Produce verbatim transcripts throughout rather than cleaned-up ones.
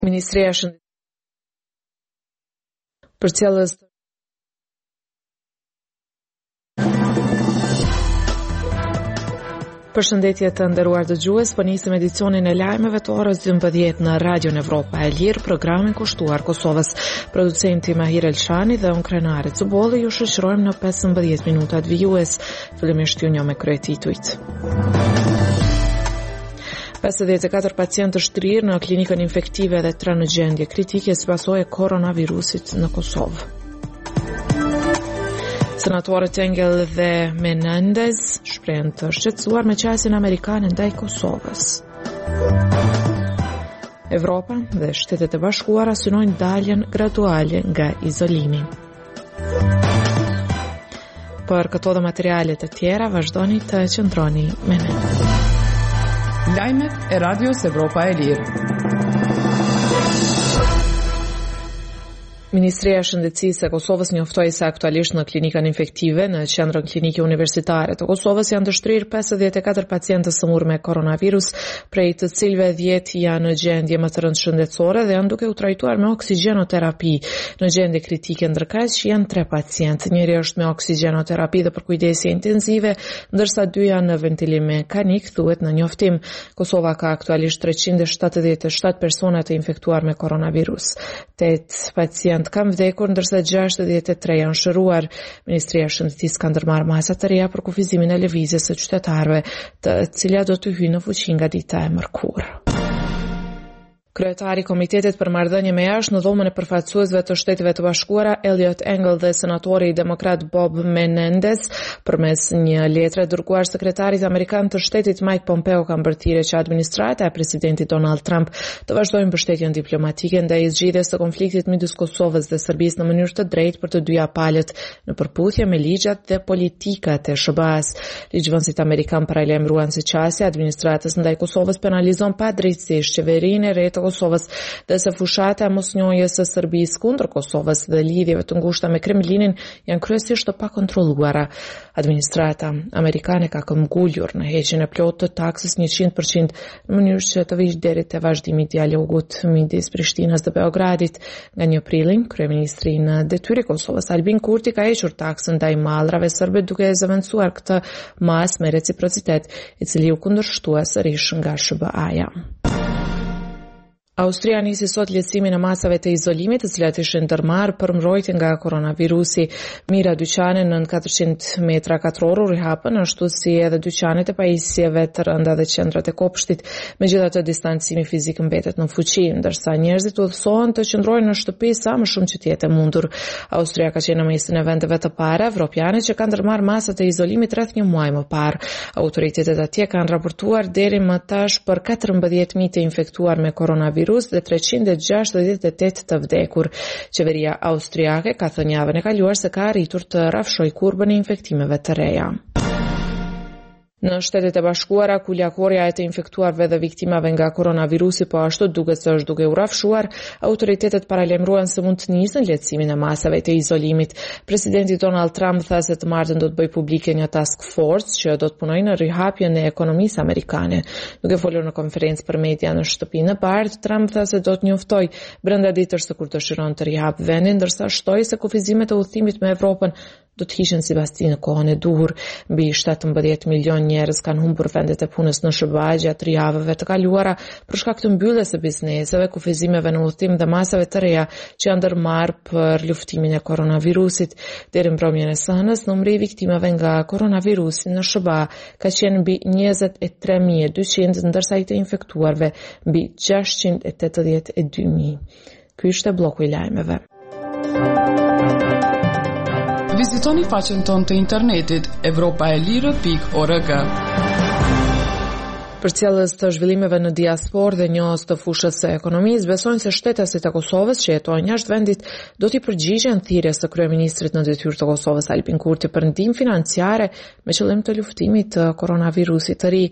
Ministria e Shëndetësisë për cilës Përshëndetje të nderuar dëgjues, po nisim edicionin e lajmeve të orës dymbëdhjetë në Radion Evropa e Lirë, programin kushtuar Kosovës. Producenti Mahir Elshani dhe unë Krenare Cubolli ju shoqërojmë në pesëmbëdhjetë minutat vijues. Fillimisht ju njoh me kryetitujt. pesëdhjetë e katër pacientë të shtrirë në klinikën infektive dhe tre në gjendje kritike si pasojë e koronavirusit në Kosovë. Senatorët Engel dhe Menendez shprehen të shqetësuar me qasjen amerikane ndaj Kosovës. Evropa dhe Shtetet e Bashkuara synojnë daljen graduale nga izolimi. Për këto dhe materialet të tjera, vazhdoni të qëndroni me ne. Lajmet e Radios Evropa e Lirë. Ministria e Shëndetësisë e Kosovës njoftoi se aktualisht në klinikën infektive në Qendrën Klinike Universitare të Kosovës janë të shtrirë pesëdhjetë e katër pacientë të sëmurë me koronavirus, prej të cilëve dhjetë janë në gjendje më të rëndë shëndetësore dhe janë duke u trajtuar me oksigjenoterapi. Në gjendje kritike ndërkaq janë tre pacientë. Njëri është me oksigjenoterapi dhe për kujdesje intensive, ndërsa dy janë në ventilim mekanik, thuhet në njoftim. Kosova ka aktualisht treqind e shtatëdhjetë e shtatë persona të infektuar me koronavirus. Tetë pacientë kam vdekur, ndërsa gjashtëdhjetë e tre janë shëruar. Ministria e Shëndetësisë ka ndërmarrë masa të reja për kufizimin e lëvizjes së qytetarëve, të cilat do të hyjnë në fuqi nga dita e mërkurë. Kryetari i Komitetit për Marrëdhënie me Jashtë në dhomën e përfaqësuesve të Shteteve të Bashkuara, Eliot Engel dhe senatori demokrat Bob Menendez, përmes një letre dërguar sekretarit amerikan të Shtetit Mike Pompeo, kanë bërtire që administrata e presidentit Donald Trump të vazhdojnë mbështetjen diplomatike ndaj zgjidhjes së konfliktit midis Kosovës dhe Serbisë në mënyrë të drejtë për të dyja palët, në përputhje me ligjat dhe politikat e S B A-s. Ligjvënësit amerikan paralajmëruan se qasja e administratës ndaj Kosovës penalizon padrejtësisht qeverinë e re të Kosovës dhe se fushata e mosnjohjes së Serbisë kundër Kosovës dhe lidhjeve të ngushta me Kremlinin janë kryesisht të pakontrolluara. Administrata amerikane ka këmbgulur në heqjen e plotë të taksës njëqind përqind në mënyrë që të vijë deri te vazhdimi i dialogut midis Prishtinës dhe Beogradit. Nga një prilin, kryeministri në detyrë i Kosovës Albin Kurti ka hequr taksën ndaj mallrave serbe duke zëvendësuar këtë mas me reciprocitet, i cili u kundërshtua sërish nga S B A-ja. Austria nisi sot lehtësimin e masave të izolimit, të cilat ishin ndërmarrë për mbrojtje nga koronavirusi. Mira dyqane në katërqind metra katror u rihapën, ashtu si edhe dyqanet e pajisjeve të rënda dhe qendrat e kopshtit. Megjithatë, distancimi fizik mbetet në fuqi, ndërsa njerëzit udhësohen të qëndrojnë në shtëpi sa më shumë që të jetë e mundur. Austria ka qenë në mesin e vendeve të para evropiane që kanë ndërmarrë masat e izolimit rreth një muaj më parë. Autoritetet atje kanë raportuar deri më tash për katërmbëdhjetë mijë të infektuar me koronavirus dhe treqind e gjashtëdhjetë e tetë të vdekur. Qeveria austriake ka thënë javën e kaluar se ka arritur të rrafshojë kurbën e infektimeve të reja. Në Shtetet e Bashkuara, kuljakorja e të infektuarve dhe viktimave nga koronavirusi po ashtu duket se është duke u rrafshuar, autoritetet paralajmëruan se mund të nisën lehtësimin e masave të izolimit. Presidenti Donald Trump tha se të martën do të bëjë publike një task force që do të punojë në rihapjen e ekonomisë amerikane. Duke folur në konferencë për media në shtëpinë e Bardhë, Trump tha se do të njoftojë brenda ditësh se kur dëshiron të rihap vendin, ndërsa shtoi se kufizimet e udhëtimit me Evropën do të hishen sipas tij në kohën e duhur. Mbi shtatëmbëdhjetë milion njerëz kanë humbur vendet e punës në S B A gjatë tre javëve të kaluara për shkak të mbylljes së bizneseve, kufizimeve në udhëtim dhe masave të reja që janë ndërmarrë për luftimin e koronavirusit. Deri mbrëmjen e së hënës, numri i viktimave nga koronavirusi në S B A ka qenë mbi njëzet e tre mijë e dyqind, ndërsa i të infektuarve mbi gjashtëqind e tetëdhjetë e dy mijë. Ky ishte bloku i lajmeve. Vizitoni faqen tonë të internetit evropaelire pikë org. Përcjellës të zhvillimeve në diasporë dhe njohës të fushës së ekonomisë besojnë se shtetasit e Kosovës që jetojnë jashtë vendit do t'i përgjigjen thirrjes së kryeministrit në detyrë të Kosovës Albin Kurti për ndihmë financiare me qëllim të luftimit të koronavirusit të ri.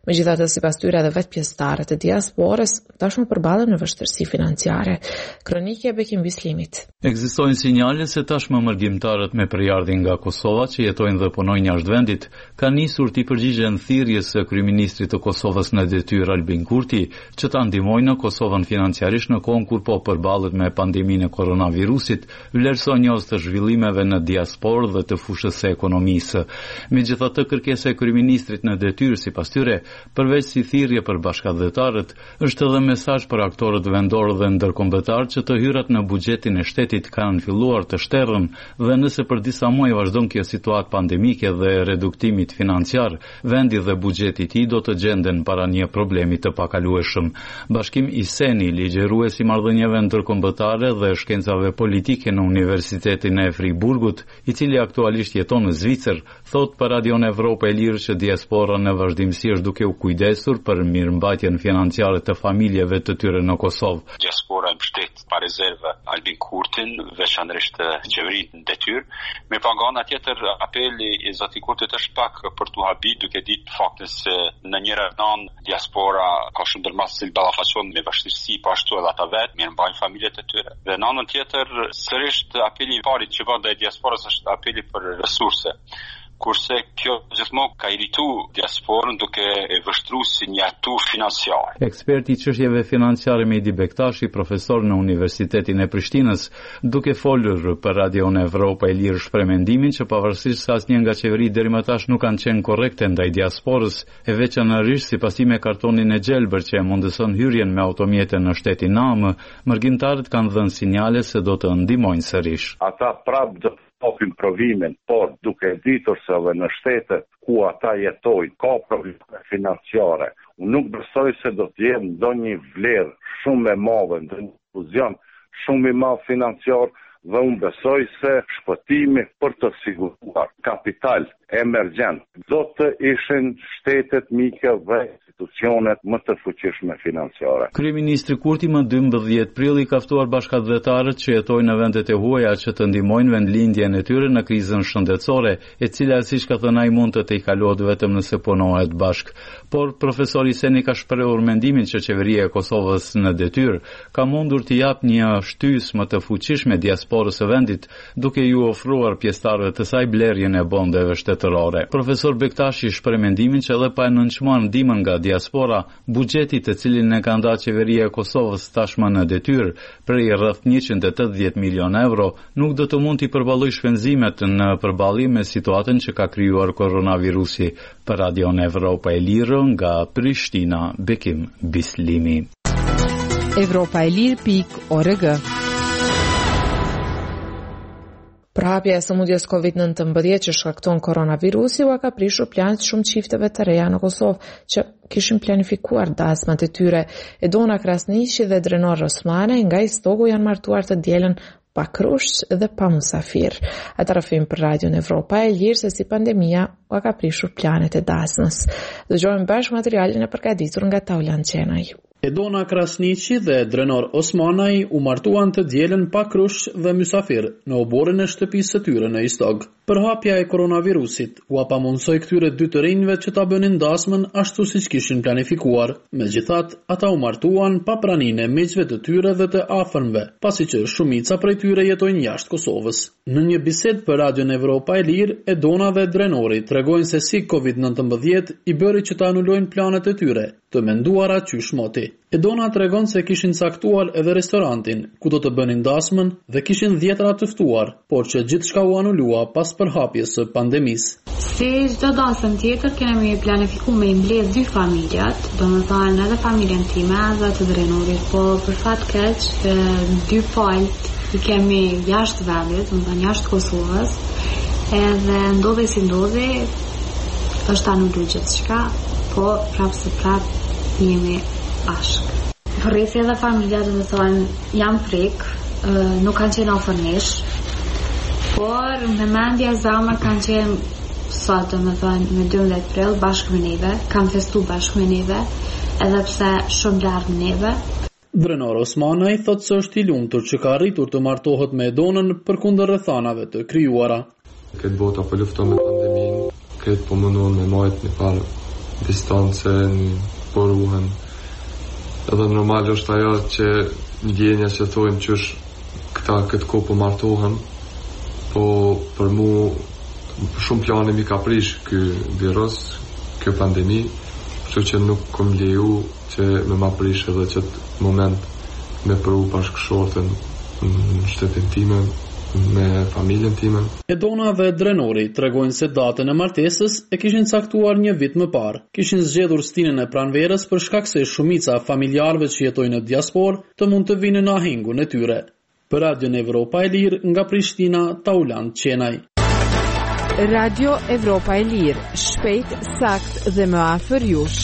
Megjithatë, sipas tyre edhe vetë pjesëtarët e diasporës tashmë përballen me vështirësi financiare. Kronikja e Bekim Bislimit. Ekzistojnë sinjale se tashmë mërgjimtarët me përjardhje nga Kosova që jetojnë dhe punojnë jashtë vendit kanë nisur të përgjigjen thirrjes së kryeministrit të Kosovës në detyrë Albin Kurti që ta ndihmojnë Kosovën financiarisht në kohën kur po përballet me pandeminë e koronavirusit, vlerëson njës të zhvillimeve në diasporë dhe të fushës së ekonomisë. Megjithatë, kërkesa e kryeministrit në detyrë sipas tyre, përveç si thirrje për bashkëdhetarët, është edhe mesazh për aktorët vendor dhe ndërkombëtar që të hyrat në buxhetin e shtetit kanë filluar të shterrën dhe nëse për disa muaj vazhdon kjo situatë pandemike dhe reduktimit financiar, vendi dhe buxheti i tij do të gjenden para një problemi të pakalueshëm. Bashkim i Seni, ligjerues i marrëdhënieve ndërkombëtare dhe shkencave politike në Universitetin e Friburgut, i cili aktualisht jeton në Zvicër, thot për Radion Evropa e Lirë që diaspora në vazhdimsi është duke u kujdesur për mirëmbajtjen financiare të familjeve të tyre në Kosovë. Diaspora mbështet pa rezervë Albin Kurtin, veçanërisht qeverinë në detyrë, me pa nga ana tjetër apeli i zotit Kurtit është pak për t'u habit, duke ditë faktin se në njëra anë diaspora ka shumë dërmas që ballafaqohen me vështirësi, po ashtu edhe ata vetë mirëmbajnë familjet e tyre. Dhe në anën tjetër, sërish apeli i parë që bën ndaj diasporës është apeli për resurse. Kurse kjo gjithmonë ka iritu diasporën duke e vështruar si një atur financiar. Eksperti i çështjeve financiare Mehdi Bektashi, profesor në Universitetin e Prishtinës, duke folur për Radion Evropa e Lirë shpreh mendimin që pavarësisht se asnjë nga qeveritë deri më tash nuk kanë qenë korrekte ndaj diasporës, e veçanërisht sipas me kartonin e gjelbër që e mundëson hyrjen me automjete në shtetin A M, mërgjimtarët kanë dhënë sinjale se do të ndihmojnë sërish. Ata prapë do topin provimin, por duke ditur se edhe në shtetet ku ata jetojnë ka probleme financiare. Unë nuk besoj se do të jetë ndonjë vlerë shumë e madhe, ndonjë fuzion shumë i madh financiar, dhe unë besoj se shpëtimi për të siguruar kapital emergjent do të ishin shtetet mike dhe institucionet më të fuqishme financiare. Kryeministri Kurti më dymbëdhjetë prill i ka ftuar bashkëdhetarët që jetojnë në vendet e huaja që të ndihmojnë vendlindjen e tyre në krizën shëndetësore, e cila siç ka thënë ai mund të të kalohet vetëm nëse punohet bashk. Por profesori Seni ka shprehur mendimin që qeveria e Kosovës në detyrë ka mundur të japë një shtysë më të fuqishme diasporës së vendit, duke ju ofruar pjesëtarëve të saj blerjen e bondeve shtetërore. Profesor Bektashi shpreh mendimin që edhe pa e nënçmuar ndihmën nga diaspora, buxheti të cilin e ka ndarë qeveria e Kosovës tashmë në detyrë, prej rreth njëqind e tetëdhjetë milion euro, nuk do të mund t'i përballojë shpenzimet në përballim me situatën që ka krijuar koronavirusi. Për Radion Evropa e Lirë nga Prishtina, Bekim Bislimi. Evropa e Lirë pikë org. Prapja e sëmundjes kovid nëntëmbëdhjetë që shkakton koronavirusi u ka prishur planet shumë çifteve të reja në Kosovë që kishin planifikuar dasmat e tyre. Edona Krasniqi dhe Drenor Osmane nga Istoku janë martuar të dielën pa krush dhe pa musafir. Ata rrëfim për Radion Evropa e Lirë se si pandemia u ka prishur planet e dasmës. Dëgjojmë bashkë materialin e përgatitur nga Taulan Qenaj. Edona Krasniqi dhe Drenor Osmanaj u martuan të dielën pa krush dhe mysafir në oborrin e shtëpisë së tyre në Istog. Përhapja e koronavirusit u apamundsoi këtyre dy të rinjve që ta bënin dasmën ashtu siç kishin planifikuar. Megjithatë, ata u martuan pa praninë e miqve të tyre dhe të afërmve, pasi që shumica prej tyre jetojnë jashtë Kosovës. Në një bisedë për Radion Evropa e Lirë, Edona dhe Drenori tregojnë se si kovid nëntëmbëdhjetë i bëri që ta anulojnë planet e tyre, të menduara qysh moti. Edona tregon se kishin caktuar edhe restorantin, ku do të bënin dasmën dhe kishin dhjetra të ftuar, por që gjithçka u anulua pas përhapjes së pandemisë. Si çdo dasëm tjetër, kemi planifikuar me mbledh dy familjat, domethënë edhe familjen time dhe të Drenorit, po për fat keq dy palët i kemi jashtë vendit, domethënë jashtë Kosovës, edhe ndodhi si ndodhi, është anuluar gjithçka, po prapë se prapë jemi ashk. Rrisi edhe familja dhe më thonë, jam prik, nuk kanë qenë afër nesh, por me mendja zama kanë qenë sot, dhe më thonë, me dymbëdhjetë prill bashkë me neve, kanë festu bashkë me neve, edhe pse shumë larg me neve. Drenor Osmanaj thotë se është i lumtur që ka arritur të martohet me Edonën përkundër rrethanave të krijuara. Këtë bota po lufton me pandeminë, këtë po mundohen me majt me parë distance, poruhen. Edhe normal është ajo që ndjenja që thojmë që është këta këtë kohë po martohen, po për mu shumë plane mi ka prish ky virus, kjo pandemi, kështu që nuk kom leju që me ma prish edhe qëtë moment me përru bashkëshortën në shtetin time, me familjen time. Edona dhe Drenori tregojnë se datën e martesës e kishin caktuar një vit më parë. Kishin zgjedhur stinën e pranverës për shkak se shumica familjarëve që jetojnë në diasporë të mund të vinë në ahengun e tyre. Për Radion Evropa e Lirë nga Prishtina, Taulant Qenaj. Radio Evropa e Lirë, shpejt, sakt dhe më afër jush.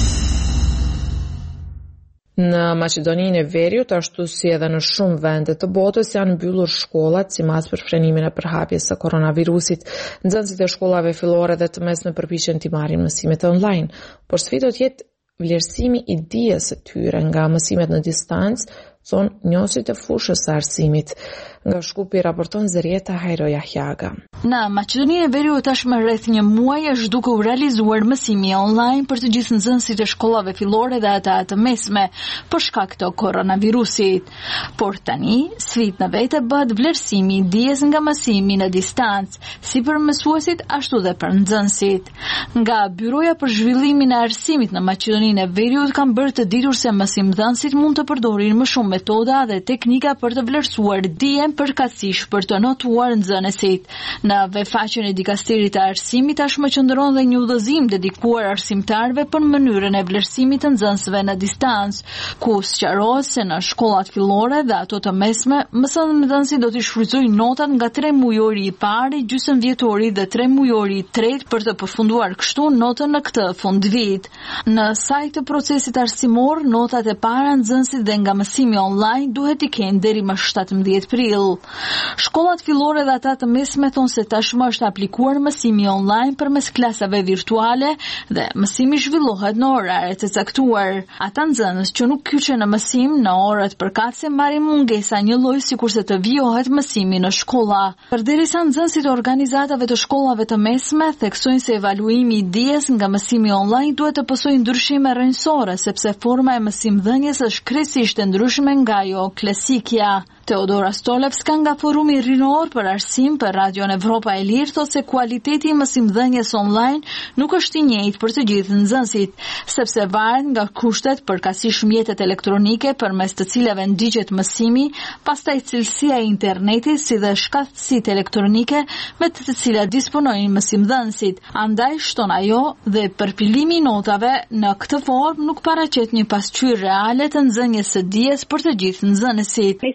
Në Maqedoninë e Veriut, ashtu si edhe në shumë vende të botës, janë mbyllur shkollat sipas për frenimin e përhapjes së koronavirusit. Nxënësit e shkollave fillore dhe të mesme përpiqen të marrin mësimet online, por sfida do të jetë vlerësimi i dijes së tyre nga mësimet në distancë, thonë njohësit e fushës së arsimit. Nga Shkupi raporton Zerieta Hajro Jahjaga. Në Maqedoninë e Veriut tashmë rreth një muaj është duke u realizuar mësimi online për të gjithë nxënësit e shkollave fillore dhe ata të mesme për shkak të koronavirusit. Por tani, sfidë në vete bëhet vlerësimi i dijes nga mësimi në distancë, si për mësuesit ashtu dhe për nxënësit. Nga Byroja për zhvillimin e arsimit në Maqedoninë e Veriut kanë bërë të ditur se mësimdhënësit mund të përdorin më shumë metoda dhe teknika për të vlerësuar dijen përkatësisht për të notuar nxënësit. Në webfaqen e dikasterit të arsimit tashmë qëndron dhe një udhëzim dedikuar arsimtarëve për mënyrën e vlerësimit të nxënësve në distancë, ku sqarohet se në shkollat fillore dhe ato të mesme, mësimdhënësit do të shfrytëzojnë notat nga tre mujori i parë, gjysmë vjetori dhe tre mujori i tretë për të përfunduar kështu notën në këtë fundvit. Në sajt të procesit arsimor, notat e para nxënësit dhe nga mësimi online duhet i kenë deri më shtatëmbëdhjetë prill. Shkollat fillore dhe ata të mesme thonë se tashmë është aplikuar mësimi online përmes klasave virtuale dhe mësimi zhvillohet në orare të caktuar. Ata nxënës që nuk kyçen në mësim në orët përkatëse marrin mungesa një lloj sikurse të vijohet mësimi në shkolla. Përderisa nxënësit e organizatave të shkollave të mesme theksojnë se evaluimi i dijes nga mësimi online duhet të pasojë ndryshime rrënjësore, sepse forma e mësimdhënies është krejtësisht e ndryshme nga ajo klasikja. Teodora Stolevska nga Forumi Rinor për Arsim për Radion Evropa e Lirë thotë se kualiteti i mësimdhënies online nuk është i njëjtë për të gjithë nxënësit, sepse varet nga kushtet përkatësisht mjetet elektronike përmes të cilave ndiqet mësimi, pastaj cilësia e internetit si dhe shkatësitë elektronike me të cilat disponojnë mësimdhënësit. Andaj shton ajo dhe përpilimi i notave në këtë formë nuk paraqet një pasqyrë reale të nxënjes së dijes për të gjithë nxënësit.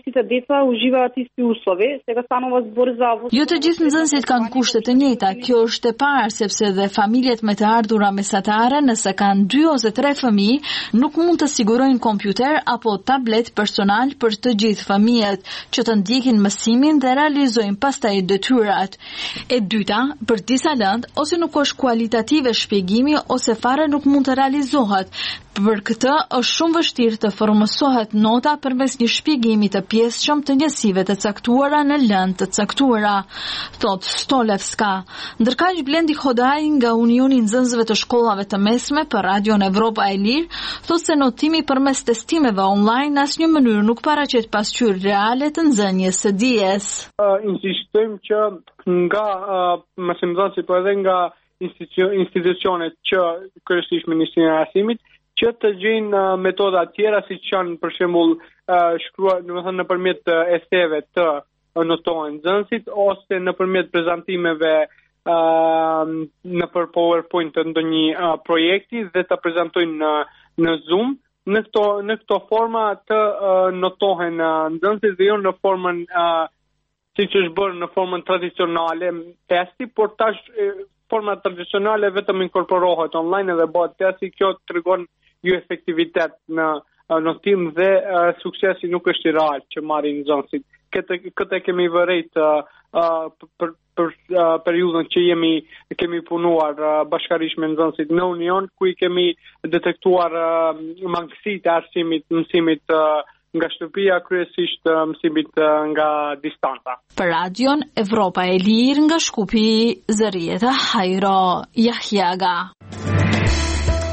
Jo të gjithë nxënësit kanë kushte të njëjta. Kjo është e parë sepse dhe familjet me të ardhura mesatare, nëse kanë dy ose tre fëmijë, nuk mund të sigurojnë kompjuter apo tablet personal për të gjithë fëmijët, që të ndjekin mësimin dhe realizojnë pastaj detyrat. E dyta, për disa lëndë, ose nuk është kualitative shpjegimi ose fare nuk mund të realizohet. Për këtë është shumë vështirë të formësohet nota përmes një shpjegimi të pjesëshëm të njësive të caktuara në lëndë të caktuara, thot Stolevska. Ndërkaq Blendi Hodaj nga Unioni i Nxënësve të Shkollave të Mesme për Radion Evropa e Lirë thotë se notimi përmes testimeve online në asnjë mënyrë nuk paraqet pasqyrë reale të nxënjes së dijes. Uh, insistojmë që nga uh, mësimdhënësit po edhe nga institucionet që kryesisht Ministria e Arsimit që të gjejnë uh, metoda tjera siç janë për shembull uh, shkruar, domethënë nëpërmjet uh, eseve të uh, notohen nxënësit ose nëpërmjet prezantimeve uh, nëpër PowerPoint të ndonjë uh, projekti dhe ta prezantojnë në, në Zoom. Në këto në këto forma të uh, notohen uh, nxënësit dhe jo në formën uh, siç është bërë në formën tradicionale testi, por tash uh, forma tradicionale vetëm inkorporohet online dhe bëhet testi. Kjo tregon jo efektivitet në notim dhe uh, suksesi nuk është i real që marrin nxënësit. Këtë këtë kemi vërejt uh, uh, për për uh, periudhën që jemi kemi punuar uh, bashkërisht me nxënësit në Union, ku i kemi detektuar uh, mangësitë e arsimit, mësimit uh, nga shtëpia, kryesisht uh, mësimit uh, nga distanca. Për Radion Evropa e Lirë nga Shkupi, Zerieta Hajro Jahjaga.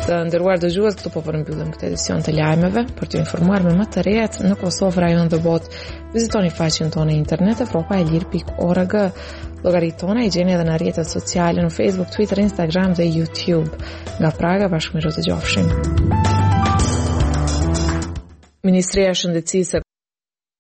Të nderuar dëgjues, këtu po përmbyllim këtë edicion të lajmeve. Për të informuar me më të rehat në Kosovë, rajon dhe botë, vizitoni faqen tonë internet evropa e lirë pikë org. Llogaritë tona i gjeni edhe në rrjetet sociale në Facebook, Twitter, Instagram dhe YouTube. Nga Praga, bashkëmiru të gjofshim. Ministria e Shëndetësisë